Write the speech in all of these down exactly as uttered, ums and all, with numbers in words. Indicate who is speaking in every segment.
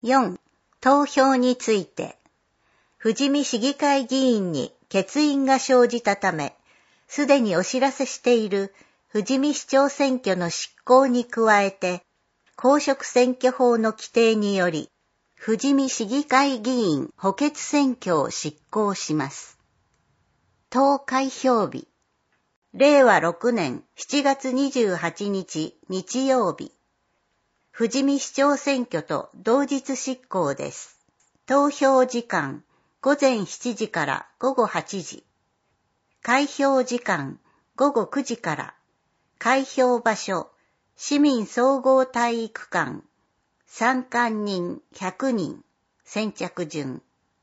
Speaker 1: よん、投票について。富士見市議会議員に欠員が生じたため、すでにお知らせしている富士見市長選挙の執行に加えて、公職選挙法の規定により、富士見市議会議員補欠選挙を執行します。投開票日。れいわろくねんしちがつにじゅうはちにち日曜日。富士見市長選挙と同日執行です。投票時間、ごぜんしちじからごごはちじ。開票時間、ごごくじから。開票場所、市民総合体育館。参観人ひゃくにん。先着順。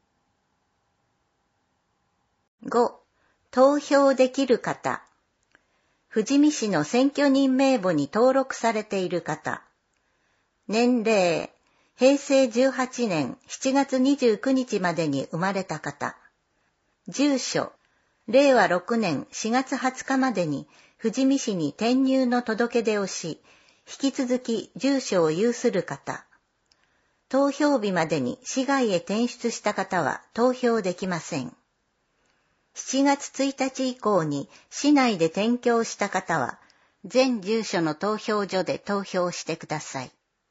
Speaker 1: ご、投票できる方。富士見市の選挙人名簿に登録されている方。年齢、へいせいじゅうはちねんしちがつにじゅうくにちまでに生まれた方。住所、れいわろくねんしがつはつかまでに富士見市に転入の届け出をし、引き続き住所を有する方。投票日までに市外へ転出した方は投票できません。しちがつついたち以降に市内で転居した方は、全住所の投票所で投票してください。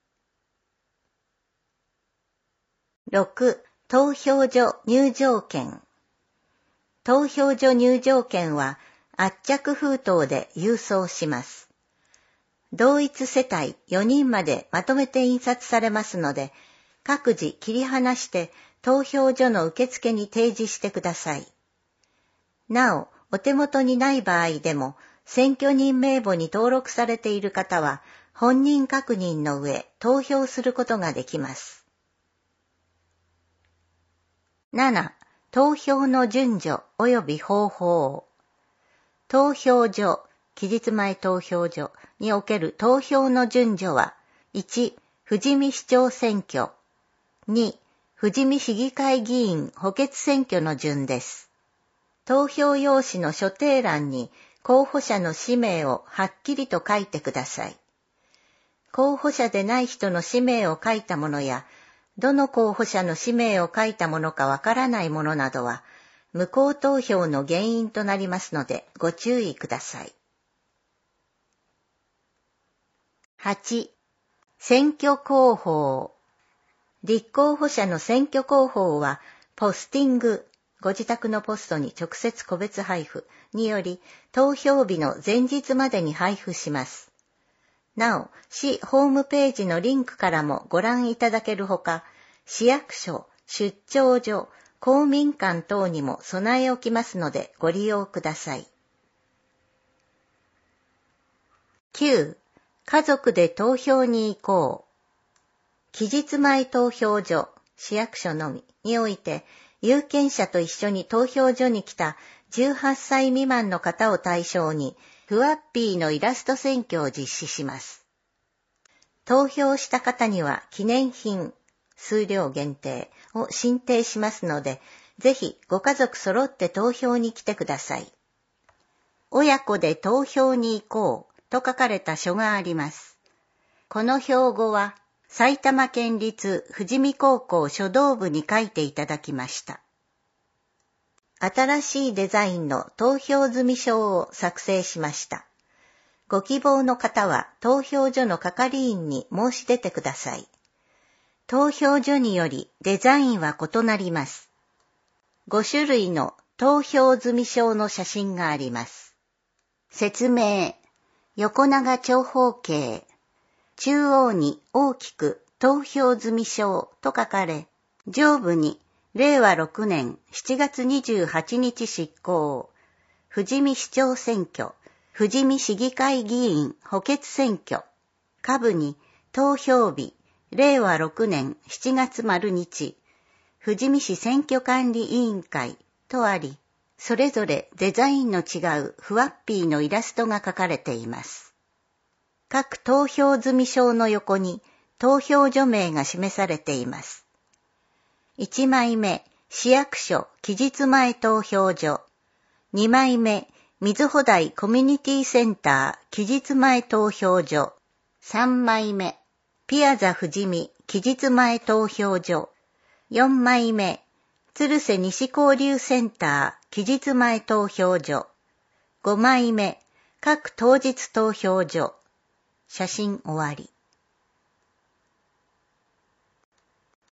Speaker 1: ろく、投票所入場券。投票所入場券は圧着封筒で郵送します。同一世帯よにんまでまとめて印刷されますので、各自切り離して投票所の受付に提示してください。なお、お手元にない場合でも、選挙人名簿に登録されている方は、本人確認の上、投票することができます。なな、投票の順序及び方法。投票所、期日前投票所における投票の順序は、いち、富士見市長選挙。に、富士見市議会議員補欠選挙の順です。投票用紙の所定欄に候補者の氏名をはっきりと書いてください。候補者でない人の氏名を書いたものや、どの候補者の氏名を書いたものかわからないものなどは、無効投票の原因となりますのでご注意ください。はち、選挙広報。立候補者の選挙広報は、ポスティング、ご自宅のポストに直接個別配布により、投票日の前日までに配布します。なお、市ホームページのリンクからもご覧いただけるほか、市役所、出張所、公民館等にも備え置きますのでご利用ください。きゅう、家族で投票に行こう。期日前投票所、市役所のみにおいて、有権者と一緒に投票所に来たじゅうはっさい未満の方を対象に、フワッピーのイラスト選挙を実施します。投票した方には記念品、数量限定を進呈しますので、ぜひご家族揃って投票に来てください。親子で投票に行こうと書かれた書があります。この標語は、埼玉県立富士見高校書道部に書いていただきました。新しいデザインの投票済証を作成しました。ご希望の方は投票所の係員に申し出てください。投票所によりデザインは異なります。ごしゅるいの投票済証の写真があります。説明、横長長方形。中央に大きく投票済証と書かれ、上部にれいわろくねんしちがつにじゅうはちにち執行、富士見市長選挙、富士見市議会議員補欠選挙、下部に投票日れいわろくねんしちがつ丸日、富士見市選挙管理委員会とあり、それぞれデザインの違うフワッピーのイラストが描かれています。各投票済証の横に投票所名が示されています。いちまいめ、市役所期日前投票所。にまいめ、水穂台コミュニティセンター期日前投票所。さんまいめ、ピアザ富士見期日前投票所。よんまいめ、鶴瀬西交流センター期日前投票所。ごまいめ、各当日投票所。写真終わり。